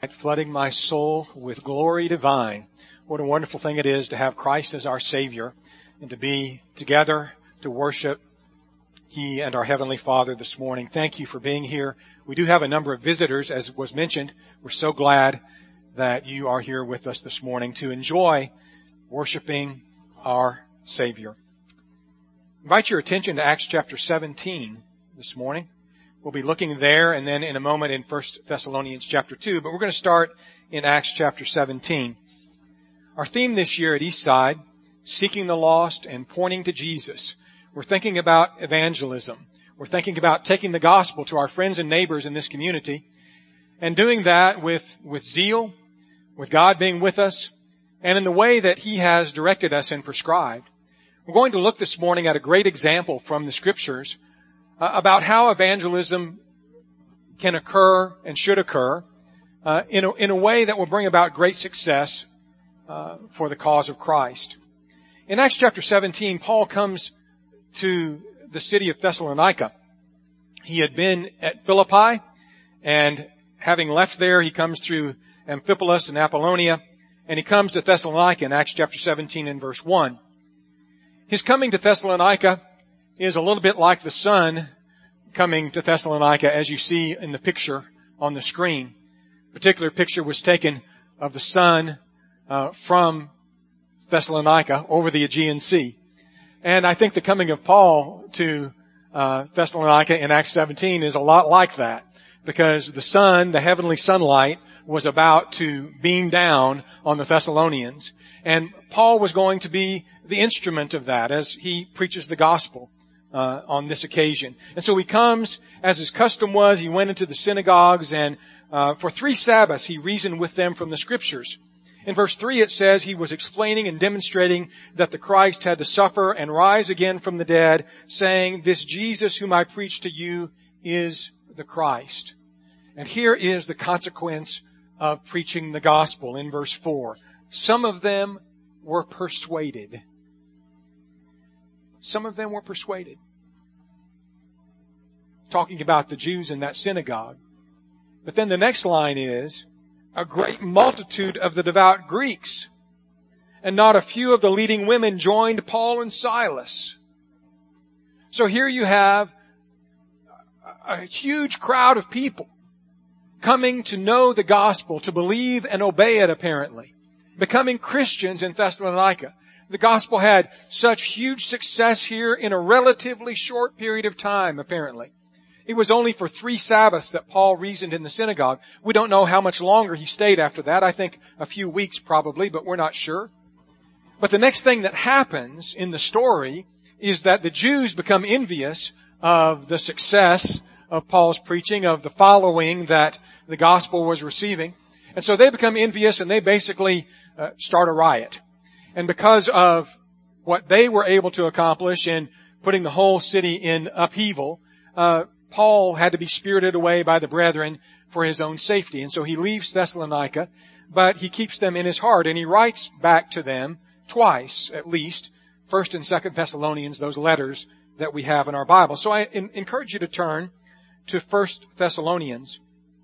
Flooding my soul with glory divine. What a wonderful thing it is to have Christ as our Savior and to be together to worship He and our Heavenly Father this morning. Thank you for being here. We do have a number of visitors, as was mentioned. We're so glad that you are here with us this morning to enjoy worshiping our Savior. Invite your attention to Acts chapter 17 this morning. We'll be looking there and then in a moment in 1 Thessalonians chapter 2, but we're going to start in Acts chapter 17. Our theme this year at Eastside, seeking the lost and pointing to Jesus. We're thinking about evangelism. We're thinking about taking the gospel to our friends and neighbors in this community and doing that with zeal, with God being with us, and in the way that He has directed us and prescribed. We're going to look this morning at a great example from the Scriptures about how evangelism can occur and should occur in a way that will bring about great success for the cause of Christ. In Acts chapter 17, Paul comes to the city of Thessalonica. He had been at Philippi, and having left there, he comes through Amphipolis and Apollonia, and he comes to Thessalonica in Acts chapter 17 and verse 1. His coming to Thessalonica is a little bit like the sun coming to Thessalonica, as you see in the picture on the screen. A particular picture was taken of the sun from Thessalonica over the Aegean Sea. And I think the coming of Paul to Thessalonica in Acts 17 is a lot like that, because the sun, the heavenly sunlight, was about to beam down on the Thessalonians. And Paul was going to be the instrument of that as he preaches the gospel on this occasion. And so he comes, as his custom was, he went into the synagogues, and for 3 Sabbaths he reasoned with them from the Scriptures. In verse 3 it says he was explaining and demonstrating that the Christ had to suffer and rise again from the dead, saying, "This Jesus whom I preach to you is the Christ." And here is the consequence of preaching the gospel in verse 4. Some of them were persuaded. Some of them were persuaded. Talking about the Jews in that synagogue. But then the next line is, a great multitude of the devout Greeks, and not a few of the leading women joined Paul and Silas. So here you have a huge crowd of people coming to know the gospel, to believe and obey it apparently, becoming Christians in Thessalonica. The gospel had such huge success here in a relatively short period of time, apparently. It was only for 3 Sabbaths that Paul reasoned in the synagogue. We don't know how much longer he stayed after that. I think a few weeks probably, but we're not sure. But the next thing that happens in the story is that the Jews become envious of the success of Paul's preaching, of the following that the gospel was receiving. And so they become envious, and they basically start a riot. And because of what they were able to accomplish in putting the whole city in upheaval, Paul had to be spirited away by the brethren for his own safety. And so he leaves Thessalonica, but he keeps them in his heart, and he writes back to them twice, at least, 1 and 2 Thessalonians, those letters that we have in our Bible. So I encourage you to turn to 1 Thessalonians.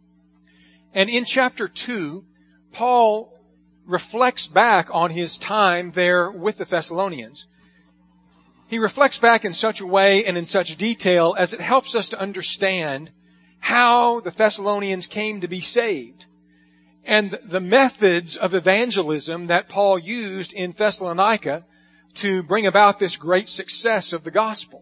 And in chapter 2, Paul reflects back on his time there with the Thessalonians. He reflects back in such a way and in such detail as it helps us to understand how the Thessalonians came to be saved and the methods of evangelism that Paul used in Thessalonica to bring about this great success of the gospel.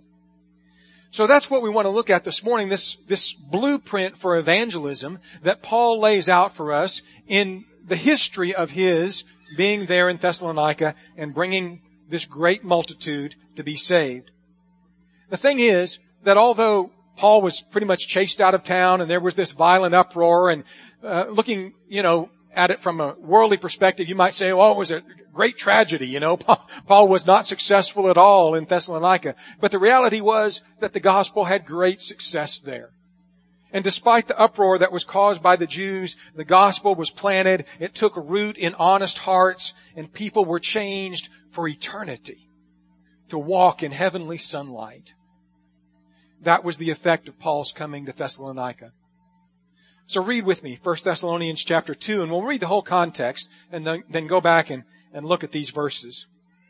So that's what we want to look at this morning, this blueprint for evangelism that Paul lays out for us in the history of his being there in Thessalonica and bringing this great multitude to be saved. The thing is that although Paul was pretty much chased out of town and there was this violent uproar, and looking, at it from a worldly perspective, you might say, it was a great tragedy, Paul was not successful at all in Thessalonica. But the reality was that the gospel had great success there. And despite the uproar that was caused by the Jews, the gospel was planted, it took root in honest hearts, and people were changed for eternity to walk in heavenly sunlight. That was the effect of Paul's coming to Thessalonica. So read with me 1 Thessalonians chapter 2, and we'll read the whole context and then go back and look at these verses.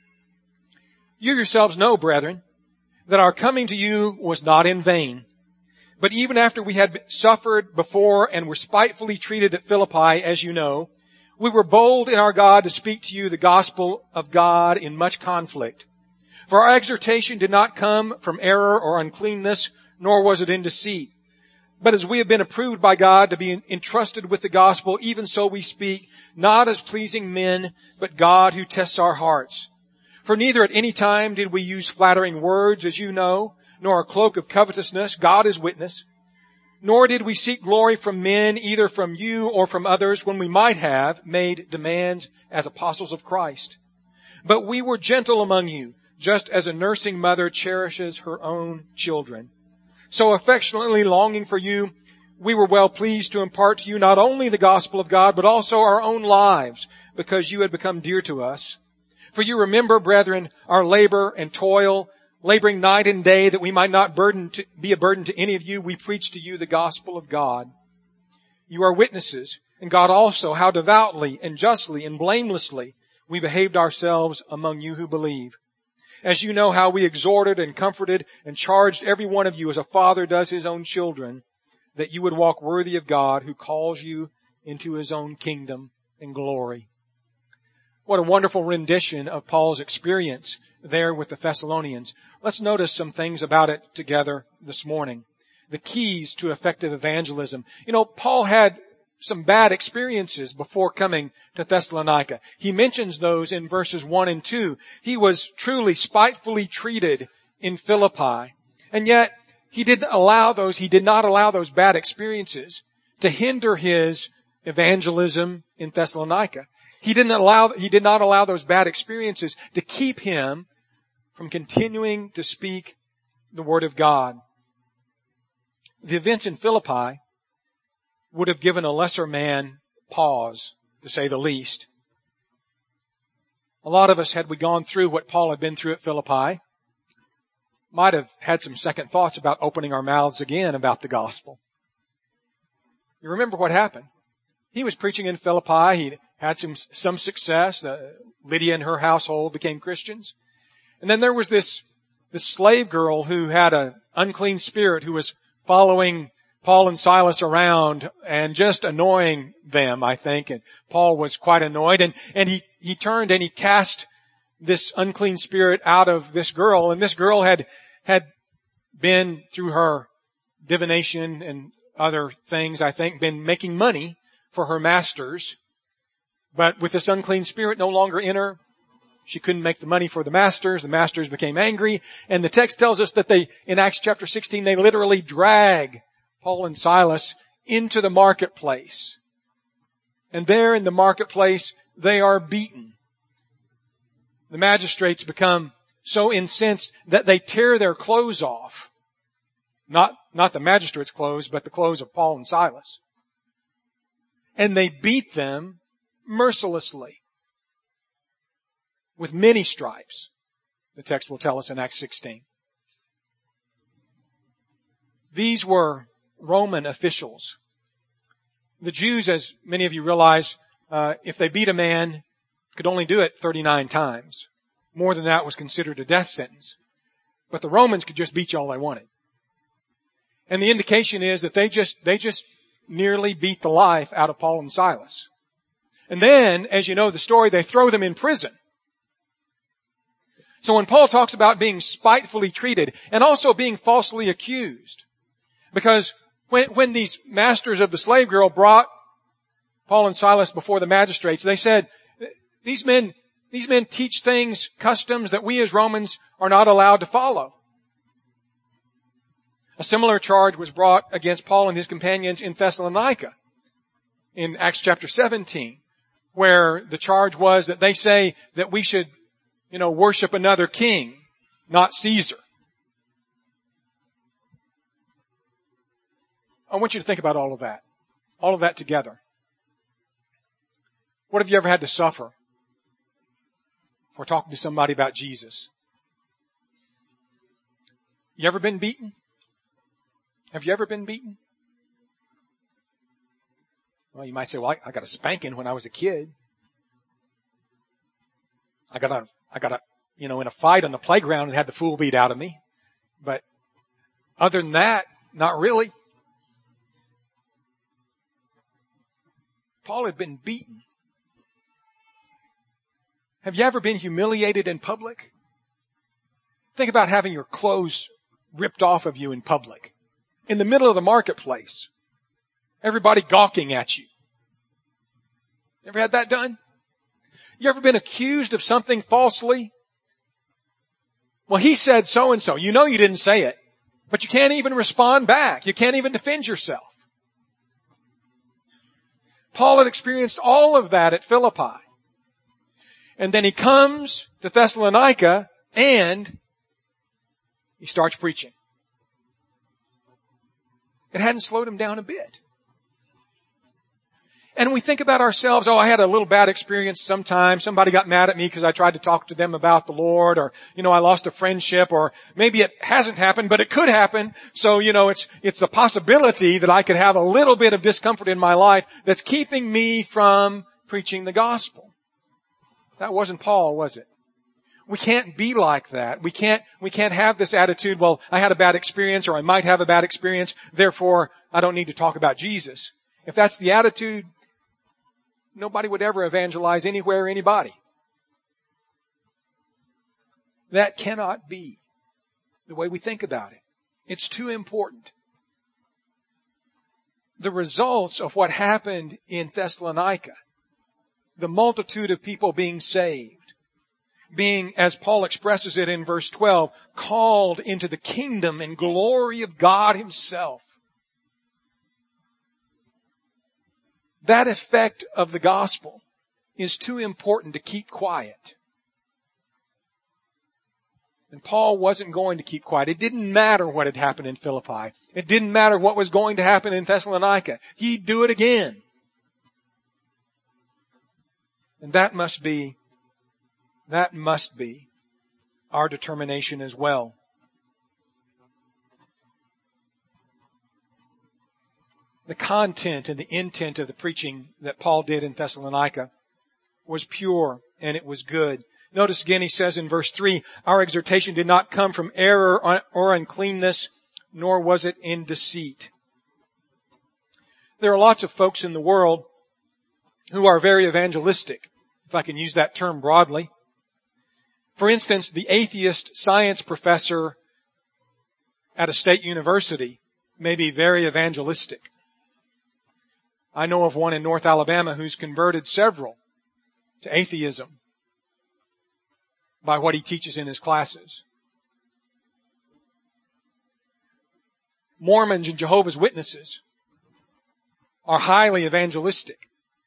You yourselves know, brethren, that our coming to you was not in vain. But even after we had suffered before and were spitefully treated at Philippi, as you know, we were bold in our God to speak to you the gospel of God in much conflict. For our exhortation did not come from error or uncleanness, nor was it in deceit. But as we have been approved by God to be entrusted with the gospel, even so we speak, not as pleasing men, but God who tests our hearts. For neither at any time did we use flattering words, as you know, nor a cloak of covetousness, God is witness. Nor did we seek glory from men, either from you or from others, when we might have made demands as apostles of Christ. But we were gentle among you, just as a nursing mother cherishes her own children. So affectionately longing for you, we were well pleased to impart to you not only the gospel of God, but also our own lives, because you had become dear to us. For you remember, brethren, our labor and toil, laboring night and day, that we might not be a burden to any of you. We preach to you the gospel of God. You are witnesses, and God also, how devoutly and justly and blamelessly we behaved ourselves among you who believe. As you know how we exhorted and comforted and charged every one of you as a father does his own children, that you would walk worthy of God who calls you into his own kingdom and glory. What a wonderful rendition of Paul's experience there with the Thessalonians. Let's notice some things about it together this morning. The keys to effective evangelism. You know, Paul had some bad experiences before coming to Thessalonica. He mentions those in verses 1 and 2. He was truly spitefully treated in Philippi. And yet, he did not allow those bad experiences to hinder his evangelism in Thessalonica. He did not allow those bad experiences to keep him from continuing to speak the word of God. The events in Philippi would have given a lesser man pause, to say the least. A lot of us, had we gone through what Paul had been through at Philippi, might have had some second thoughts about opening our mouths again about the gospel. You remember what happened. He was preaching in Philippi. He had some success. Lydia and her household became Christians. And then there was this slave girl who had an unclean spirit who was following Paul and Silas around and just annoying them, I think. And Paul was quite annoyed. And he turned and he cast this unclean spirit out of this girl. And this girl had been, through her divination and other things, I think, been making money for her masters. But with this unclean spirit no longer in her, she couldn't make the money for the masters. The masters became angry. And the text tells us that in Acts chapter 16, they literally drag Paul and Silas into the marketplace. And there in the marketplace, they are beaten. The magistrates become so incensed that they tear their clothes off. Not the magistrates' clothes, but the clothes of Paul and Silas. And they beat them mercilessly with many stripes, the text will tell us in Acts 16. These were Roman officials. The Jews, as many of you realize, if they beat a man, could only do it 39 times. More than that was considered a death sentence. But the Romans could just beat you all they wanted. And the indication is that they just nearly beat the life out of Paul and Silas. And then, as you know the story, they throw them in prison. So when Paul talks about being spitefully treated and also being falsely accused, because when these masters of the slave girl brought Paul and Silas before the magistrates, they said, these men teach things, customs that we as Romans are not allowed to follow. A similar charge was brought against Paul and his companions in Thessalonica in Acts chapter 17, where the charge was that they say that we should, worship another king, not Caesar. I want you to think about all of that together. What have you ever had to suffer for talking to somebody about Jesus? You ever been beaten? Have you ever been beaten? Well, you might say, well, I got a spanking when I was a kid. I got in a fight on the playground and had the fool beat out of me. But other than that, not really. Paul had been beaten. Have you ever been humiliated in public? Think about having your clothes ripped off of you in public, in the middle of the marketplace. Everybody gawking at you. Ever had that done? You ever been accused of something falsely? Well, he said so and so. You know you didn't say it, but you can't even respond back. You can't even defend yourself. Paul had experienced all of that at Philippi. And then he comes to Thessalonica and he starts preaching. It hadn't slowed him down a bit. And we think about ourselves, I had a little bad experience sometime. Somebody got mad at me because I tried to talk to them about the Lord, or, I lost a friendship, or maybe it hasn't happened, but it could happen. So, it's the possibility that I could have a little bit of discomfort in my life that's keeping me from preaching the gospel. That wasn't Paul, was it? We can't be like that. We can't have this attitude, well, I had a bad experience, or I might have a bad experience, therefore I don't need to talk about Jesus. If that's the attitude, nobody would ever evangelize anywhere or anybody. That cannot be the way we think about it. It's too important. The results of what happened in Thessalonica, the multitude of people being saved, being, as Paul expresses it in verse 12, called into the kingdom and glory of God Himself. That effect of the gospel is too important to keep quiet. And Paul wasn't going to keep quiet. It didn't matter what had happened in Philippi. It didn't matter what was going to happen in Thessalonica. He'd do it again. And that must be our determination as well. The content and the intent of the preaching that Paul did in Thessalonica was pure and it was good. Notice again he says in verse 3, our exhortation did not come from error or uncleanness, nor was it in deceit. There are lots of folks in the world who are very evangelistic, if I can use that term broadly. For instance, the atheist science professor at a state university may be very evangelistic. I know of one in North Alabama who's converted several to atheism by what he teaches in his classes. Mormons and Jehovah's Witnesses are highly evangelistic.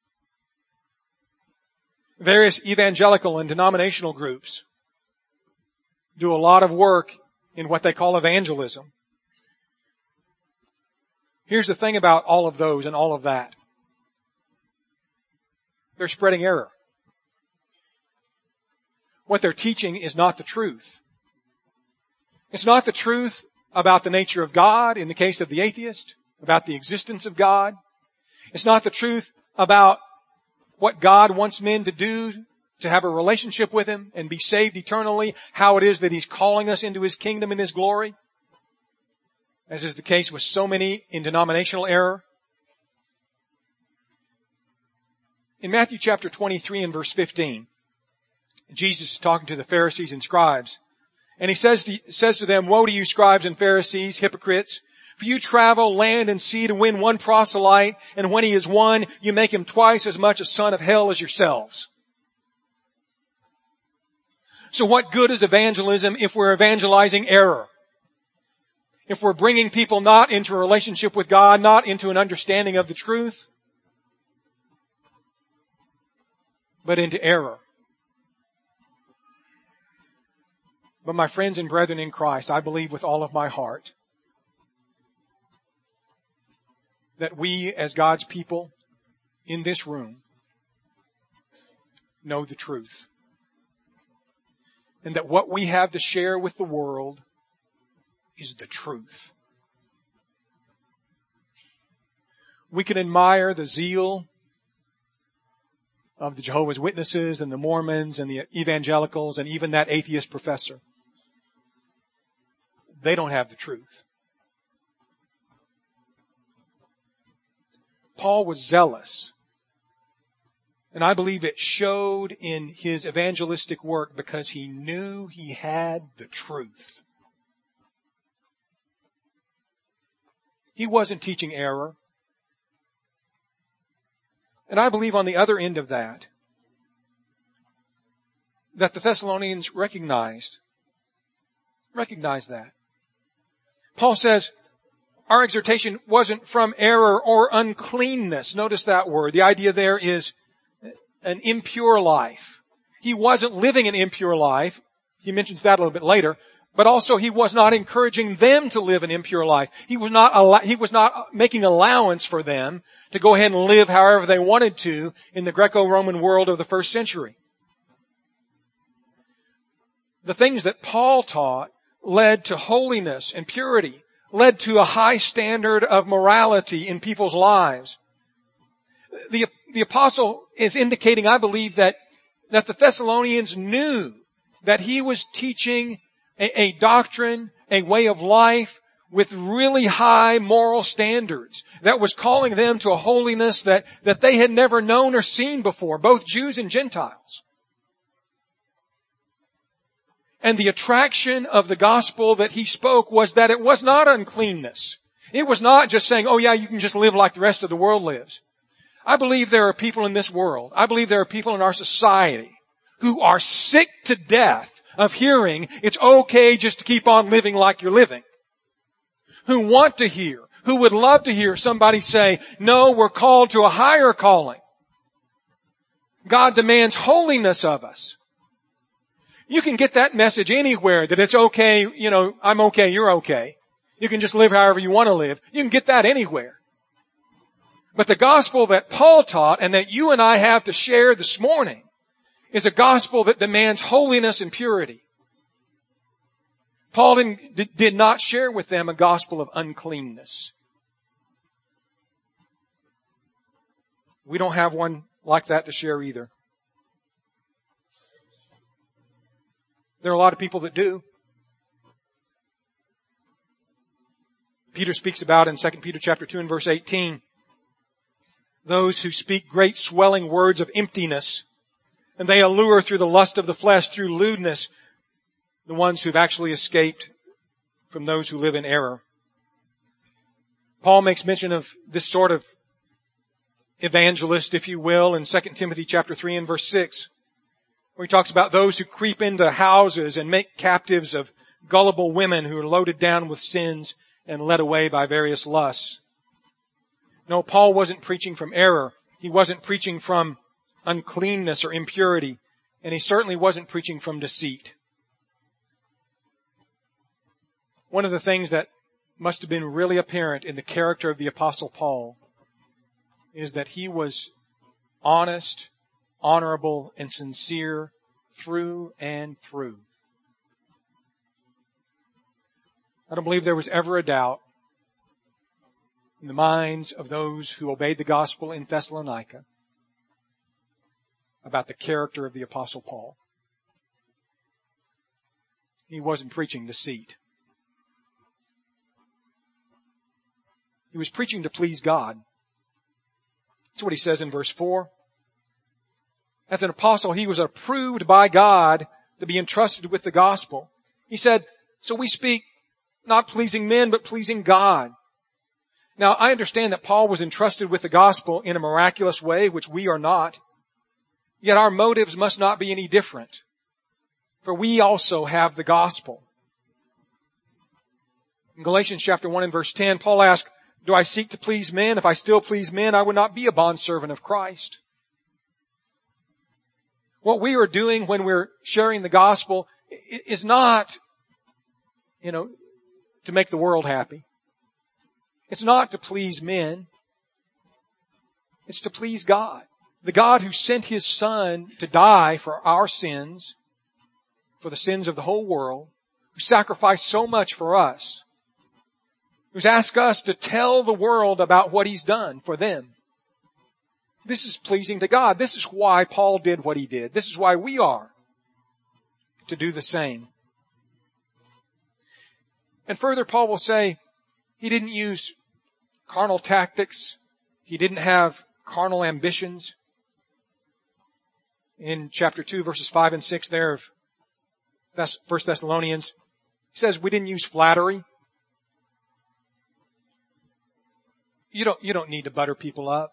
Various evangelical and denominational groups do a lot of work in what they call evangelism. Here's the thing about all of those and all of that. They're spreading error. What they're teaching is not the truth. It's not the truth about the nature of God in the case of the atheist, about the existence of God. It's not the truth about what God wants men to do to have a relationship with Him and be saved eternally, how it is that He's calling us into His kingdom and His glory, as is the case with so many in denominational error. In Matthew chapter 23 and verse 15, Jesus is talking to the Pharisees and scribes, and He says to them, woe to you scribes and Pharisees, hypocrites! For you travel land and sea to win one proselyte, and when he is won, you make him twice as much a son of hell as yourselves. So what good is evangelism if we're evangelizing error? If we're bringing people not into a relationship with God, not into an understanding of the truth, but into error. But my friends and brethren in Christ, I believe with all of my heart that we as God's people in this room know the truth. And that what we have to share with the world is the truth. We can admire the zeal of the Jehovah's Witnesses and the Mormons and the evangelicals and even that atheist professor. They don't have the truth. Paul was zealous. And I believe it showed in his evangelistic work because he knew he had the truth. He wasn't teaching error. And I believe on the other end of that the Thessalonians recognized that. Paul says, our exhortation wasn't from error or uncleanness. Notice that word. The idea there is an impure life. He wasn't living an impure life. He mentions that a little bit later. But also he was not encouraging them to live an impure life. He was not making allowance for them to go ahead and live however they wanted to in the Greco-Roman world of the first century. The things that Paul taught led to holiness and purity, led to a high standard of morality in people's lives. The apostle is indicating, I believe, that the Thessalonians knew that he was teaching a doctrine, a way of life with really high moral standards that was calling them to a holiness that they had never known or seen before, both Jews and Gentiles. And the attraction of the gospel that he spoke was that it was not uncleanness. It was not just saying, oh yeah, you can just live like the rest of the world lives. I believe there are people in this world, I believe there are people in our society who are sick to death of hearing it's okay just to keep on living like you're living. Who want to hear, who would love to hear somebody say, no, we're called to a higher calling. God demands holiness of us. You can get that message anywhere that it's okay, I'm okay, you're okay. You can just live however you want to live. You can get that anywhere. But the gospel that Paul taught and that you and I have to share this morning is a gospel that demands holiness and purity. Paul did not share with them a gospel of uncleanness. We don't have one like that to share either. There are a lot of people that do. Peter speaks about in 2 Peter chapter 2 and verse 18, those who speak great swelling words of emptiness, and they allure through the lust of the flesh, through lewdness, the ones who've actually escaped from those who live in error. Paul makes mention of this sort of evangelist, if you will, in 2 Timothy chapter 3 and verse 6, where he talks about those who creep into houses and make captives of gullible women who are loaded down with sins and led away by various lusts. No, Paul wasn't preaching from error. He wasn't preaching from uncleanness or impurity, and he certainly wasn't preaching from deceit. One of the things that must have been really apparent in the character of the Apostle Paul is that he was honest, honorable, and sincere through and through. I don't believe there was ever a doubt in the minds of those who obeyed the gospel in Thessalonica about the character of the Apostle Paul. He wasn't preaching deceit. He was preaching to please God. That's what he says in verse 4. As an apostle, he was approved by God to be entrusted with the gospel. He said, so we speak not pleasing men, but pleasing God. Now, I understand that Paul was entrusted with the gospel in a miraculous way, which we are not. Yet our motives must not be any different. For we also have the gospel. In Galatians chapter 1 and verse 10, Paul asked, do I seek to please men? If I still please men, I would not be a bondservant of Christ. What we are doing when we're sharing the gospel is not, to make the world happy. It's not to please men. It's to please God. The God who sent His Son to die for our sins, for the sins of the whole world, who sacrificed so much for us, who's asked us to tell the world about what He's done for them. This is pleasing to God. This is why Paul did what he did. This is why we are to do the same. And further, Paul will say he didn't use carnal tactics. He didn't have carnal ambitions. In chapter 2, verses 5 and 6 there of 1 Thessalonians, he says we didn't use flattery. You don't need to butter people up.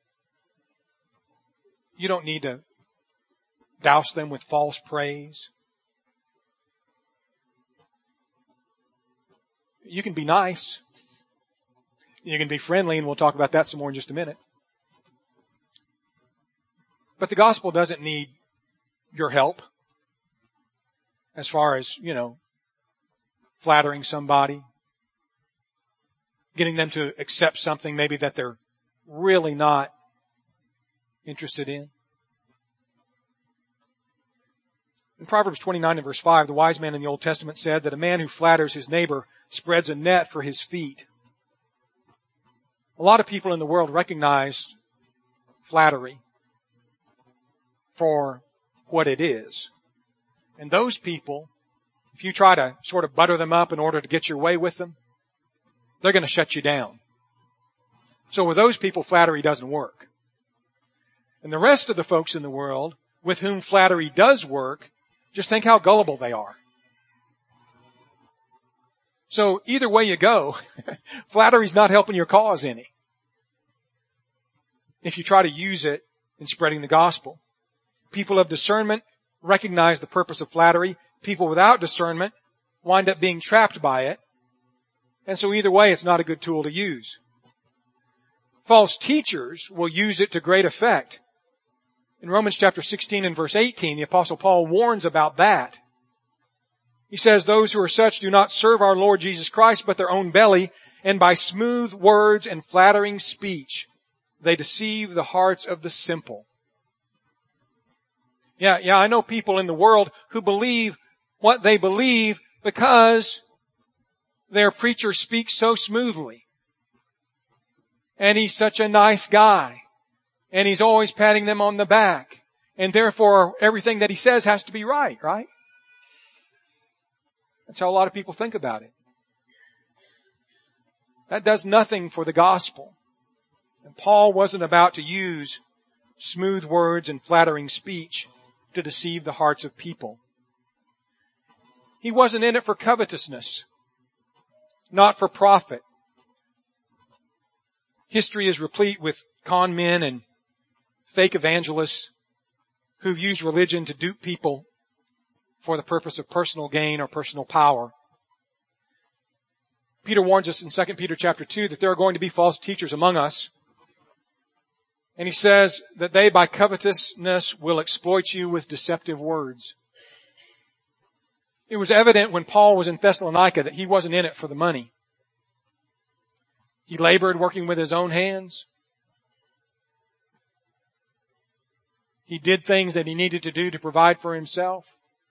You don't need to douse them with false praise. You can be nice. You can be friendly, and we'll talk about that some more in just a minute. But the gospel doesn't need your help as far as, flattering somebody, getting them to accept something maybe that they're really not interested in. In Proverbs 29 and verse 5, the wise man in the Old Testament said that a man who flatters his neighbor spreads a net for his feet. A lot of people in the world recognize flattery for what it is. And those people, if you try to sort of butter them up in order to get your way with them, they're going to shut you down. So with those people, flattery doesn't work. And the rest of the folks in the world with whom flattery does work, just think how gullible they are. So either way you go, flattery's not helping your cause any. If you try to use it in spreading the gospel. People of discernment recognize the purpose of flattery. People without discernment wind up being trapped by it. And so either way, it's not a good tool to use. False teachers will use it to great effect. In Romans chapter 16 and verse 18, the Apostle Paul warns about that. He says, those who are such do not serve our Lord Jesus Christ, but their own belly, and by smooth words and flattering speech, they deceive the hearts of the simple. Yeah, I know people in the world who believe what they believe because their preacher speaks so smoothly. And he's such a nice guy. And he's always patting them on the back. And therefore, everything that he says has to be right? That's how a lot of people think about it. That does nothing for the gospel. And Paul wasn't about to use smooth words and flattering speech to deceive the hearts of people. He wasn't in it for covetousness, not for profit. History is replete with con men and fake evangelists who've used religion to dupe people for the purpose of personal gain or personal power. Peter warns us in 2 Peter chapter 2 that there are going to be false teachers among us. And he says that they by covetousness will exploit you with deceptive words. It was evident when Paul was in Thessalonica that he wasn't in it for the money. He labored working with his own hands. He did things that he needed to do to provide for himself.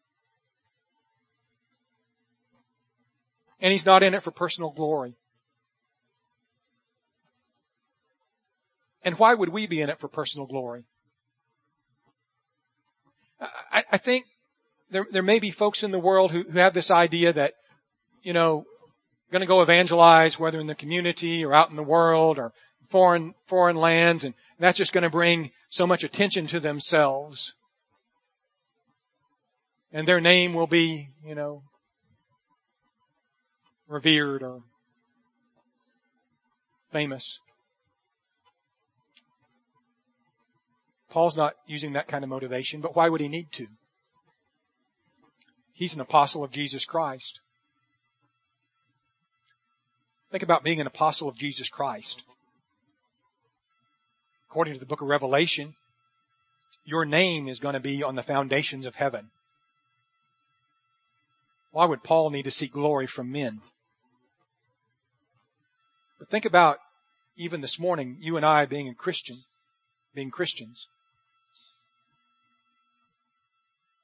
And he's not in it for personal glory. And why would we be in it for personal glory? I think there may be folks in the world who have this idea that, going to go evangelize, whether in the community or out in the world or foreign lands, and that's just going to bring so much attention to themselves. And their name will be, revered or famous. Paul's not using that kind of motivation, but why would he need to? He's an apostle of Jesus Christ. Think about being an apostle of Jesus Christ. According to the book of Revelation, your name is going to be on the foundations of heaven. Why would Paul need to seek glory from men? But think about, even this morning, you and I being Christians.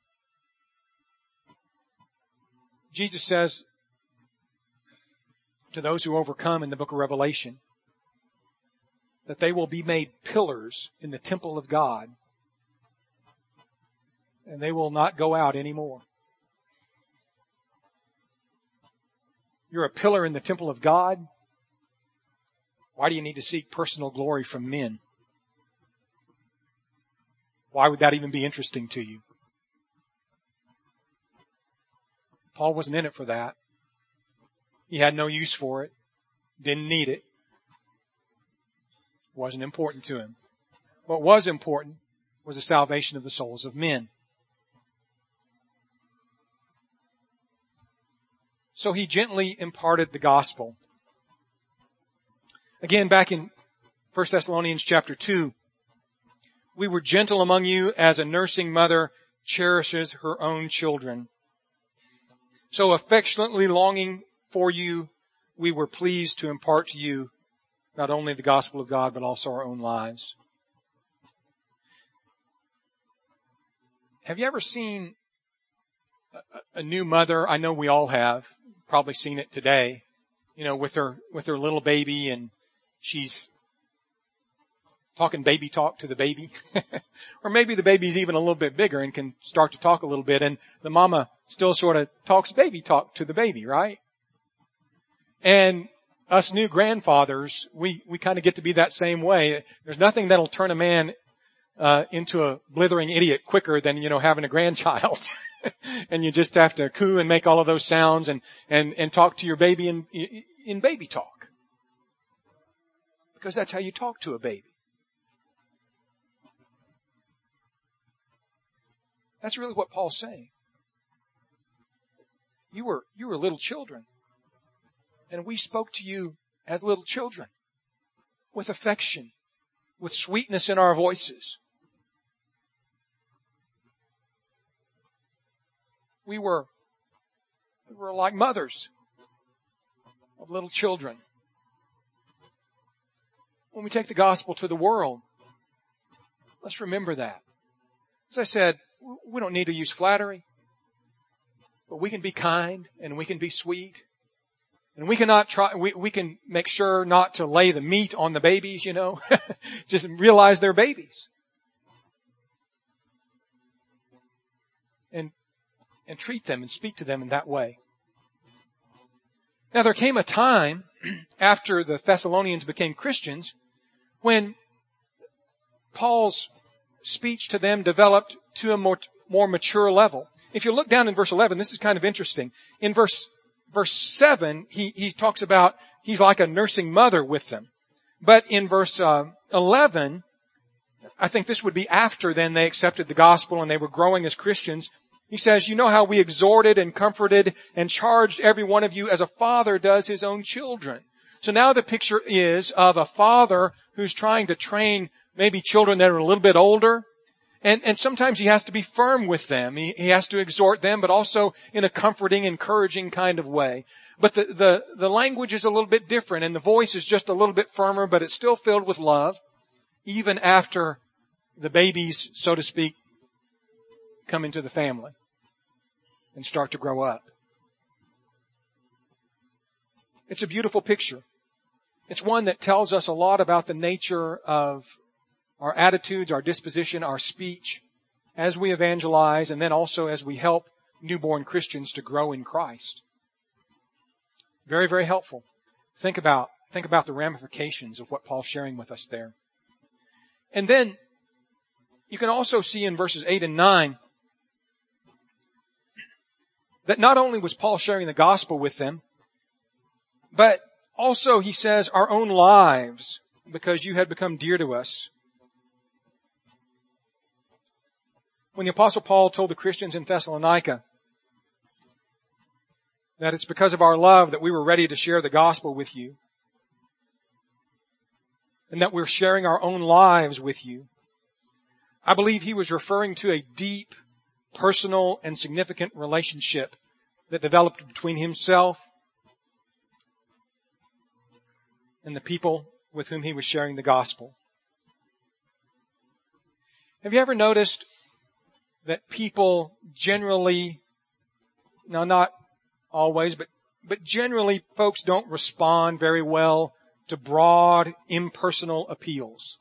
Jesus says to those who overcome in the book of Revelation, that they will be made pillars in the temple of God, and they will not go out anymore. You're a pillar in the temple of God. Why do you need to seek personal glory from men? Why would that even be interesting to you? Paul wasn't in it for that. He had no use for it. Didn't need it. Wasn't important to him. What was important was the salvation of the souls of men. So he gently imparted the gospel. Again, back in 1 Thessalonians chapter 2, we were gentle among you as a nursing mother cherishes her own children. So affectionately longing for you, we were pleased to impart to you not only the gospel of God, but also our own lives. Have you ever seen a new mother? I know we all have. Probably seen it today, with her little baby, and she's talking baby talk to the baby. Or maybe the baby's even a little bit bigger and can start to talk a little bit, and the mama still sort of talks baby talk to the baby, right? And us new grandfathers, we kind of get to be that same way. There's nothing that'll turn a man into a blithering idiot quicker than, having a grandchild. And you just have to coo and make all of those sounds and talk to your baby in baby talk. Because that's how you talk to a baby. That's really what Paul's saying. You were little children. And we spoke to you as little children. With affection. With sweetness in our voices. We were like mothers of little children. When we take the gospel to the world, let's remember that. As I said, we don't need to use flattery, but we can be kind and we can be sweet. And we can make sure not to lay the meat on the babies, just realize they're babies. And treat them and speak to them in that way. Now there came a time after the Thessalonians became Christians when Paul's speech to them developed to a more mature level. If you look down in verse 11, this is kind of interesting. In verse 7, he talks about he's like a nursing mother with them. But in verse 11, I think this would be after then they accepted the gospel and they were growing as Christians. He says, you know how we exhorted and comforted and charged every one of you as a father does his own children. So now the picture is of a father who's trying to train maybe children that are a little bit older. And sometimes he has to be firm with them. He has to exhort them, but also in a comforting, encouraging kind of way. But the language is a little bit different and the voice is just a little bit firmer, but it's still filled with love, even after the babies, so to speak, come into the family and start to grow up. It's a beautiful picture. It's one that tells us a lot about the nature of our attitudes, our disposition, our speech as we evangelize, and then also as we help newborn Christians to grow in Christ. Very, very helpful. Think about the ramifications of what Paul's sharing with us there. And then you can also see in verses 8 and 9 that not only was Paul sharing the gospel with them, but also he says our own lives, because you had become dear to us. When the Apostle Paul told the Christians in Thessalonica that it's because of our love that we were ready to share the gospel with you, and that we're sharing our own lives with you, I believe he was referring to a deep, personal, and significant relationship that developed between himself and the people with whom he was sharing the gospel. Have you ever noticed that people generally, now not always, but But generally, folks don't respond very well to broad, impersonal appeals.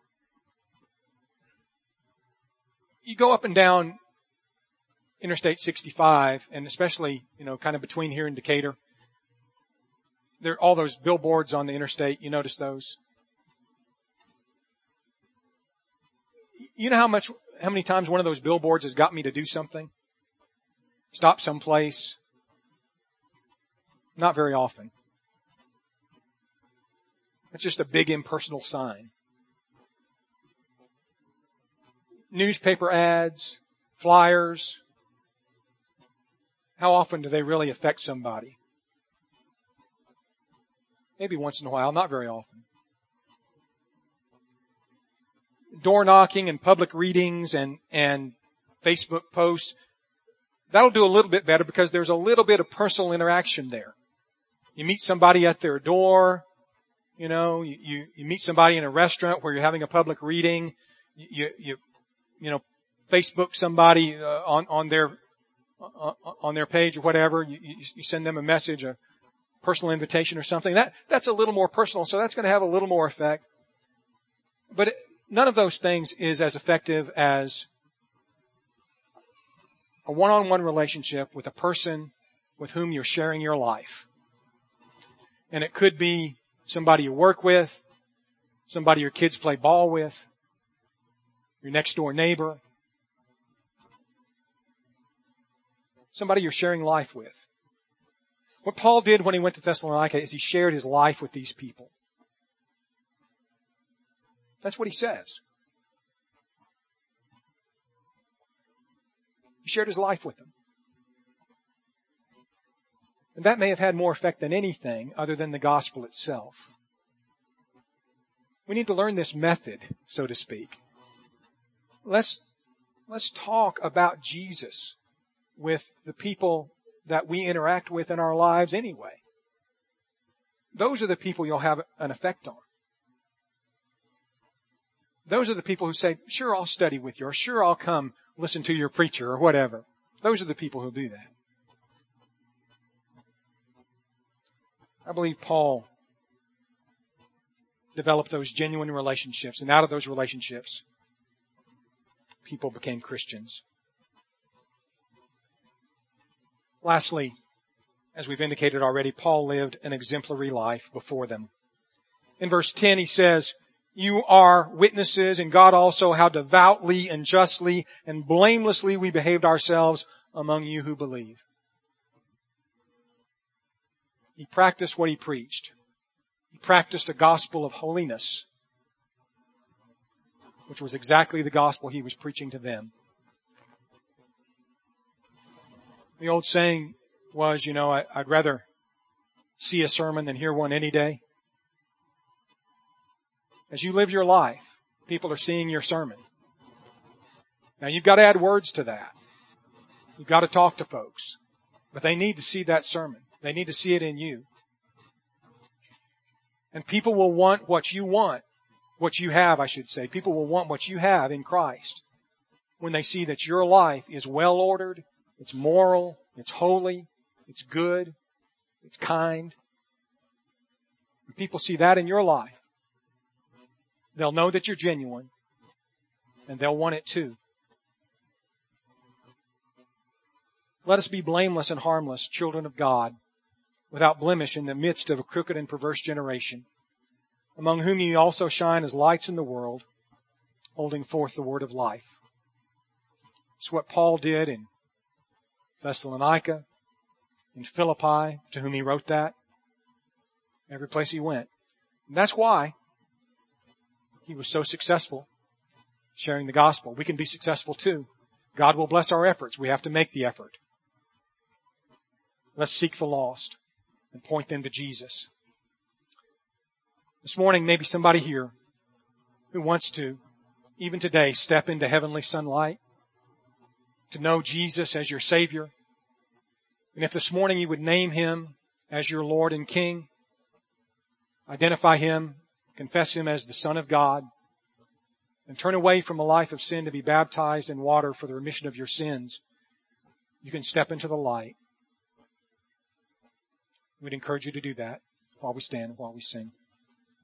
You go up and down Interstate 65, and especially, kind of between here and Decatur, there are all those billboards on the interstate. You notice those? You know how many times one of those billboards has got me to do something? Stop someplace? Not very often. It's just a big impersonal sign. Newspaper ads, flyers. How often do they really affect somebody? Maybe once in a while, not very often. Door knocking and public readings and Facebook posts, that'll do a little bit better because there's a little bit of personal interaction there. You meet somebody at their door, you meet somebody in a restaurant where you're having a public reading, you Facebook somebody on their page or whatever, you send them a message, a personal invitation or something. That's a little more personal, so that's going to have a little more effect. But none of those things is as effective as a one-on-one relationship with a person with whom you're sharing your life. And it could be somebody you work with, somebody your kids play ball with, your next door neighbor, somebody you're sharing life with. What Paul did when he went to Thessalonica is he shared his life with these people. That's what he says. He shared his life with them. And that may have had more effect than anything other than the gospel itself. We need to learn this method, so to speak. Let's talk about Jesus with the people that we interact with in our lives anyway. Those are the people you'll have an effect on. Those are the people who say, sure, I'll study with you, or sure, I'll come listen to your preacher, or whatever. Those are the people who do that. I believe Paul developed those genuine relationships, and out of those relationships, people became Christians. Lastly, as we've indicated already, Paul lived an exemplary life before them. In verse 10 he says, you are witnesses, and God also, how devoutly and justly and blamelessly we behaved ourselves among you who believe. He practiced what he preached. He practiced a gospel of holiness, which was exactly the gospel he was preaching to them. The old saying was, I'd rather see a sermon than hear one any day. As you live your life, people are seeing your sermon. Now you've got to add words to that. You've got to talk to folks. But they need to see that sermon. They need to see it in you. And people will want what you want. What you have, I should say. People will want what you have in Christ when they see that your life is well ordered, it's moral, it's holy, it's good, it's kind. When people see that in your life, they'll know that you're genuine, and they'll want it too. Let us be blameless and harmless, children of God, without blemish in the midst of a crooked and perverse generation, among whom ye also shine as lights in the world, holding forth the word of life. It's what Paul did in Thessalonica, in Philippi, to whom he wrote that, every place he went. And that's why he was so successful sharing the gospel. We can be successful too. God will bless our efforts. We have to make the effort. Let's seek the lost and point them to Jesus. This morning, maybe somebody here who wants to, even today, step into heavenly sunlight, to know Jesus as your Savior. And if this morning you would name Him as your Lord and King, identify Him, confess Him as the Son of God, and turn away from a life of sin to be baptized in water for the remission of your sins, you can step into the light. We'd encourage you to do that while we stand, while we sing.